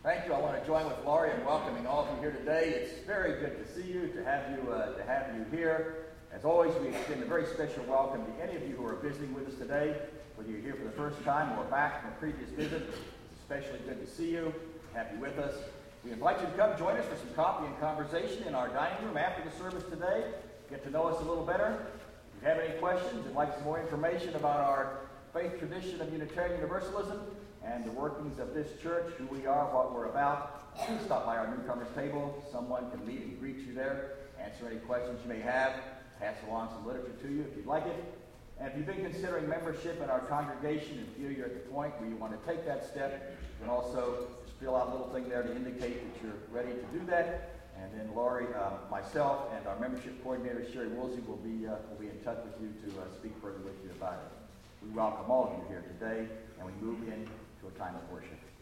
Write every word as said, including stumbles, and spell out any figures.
Thank you. I want to join with Laurie in welcoming all of you here today. It's very good to see you, to have you, uh, to have you here. As always, we extend a very special welcome to any of you who are visiting with us today, whether you're here for the first time or back from a previous visit. It's especially good to see you, to have you with us. We invite you to come join us for some coffee and conversation in our dining room after the service today. Get to know us a little better. If you have any questions and like some more information about our faith tradition of Unitarian Universalism and the workings of this church, who we are, what we're about, please stop by our newcomers table. Someone can meet and greet you there, answer any questions you may have, pass along some literature to you if you'd like it. And if you've been considering membership in our congregation and feel you're at the point where you want to take that step, you can also just fill out a little thing there to indicate that you're ready to do that. And then Laurie, uh, myself, and our membership coordinator, Sherry Woolsey, will be, uh, will be in touch with you to uh, speak further with you about it. We welcome all of you here today, and we move into a time of worship.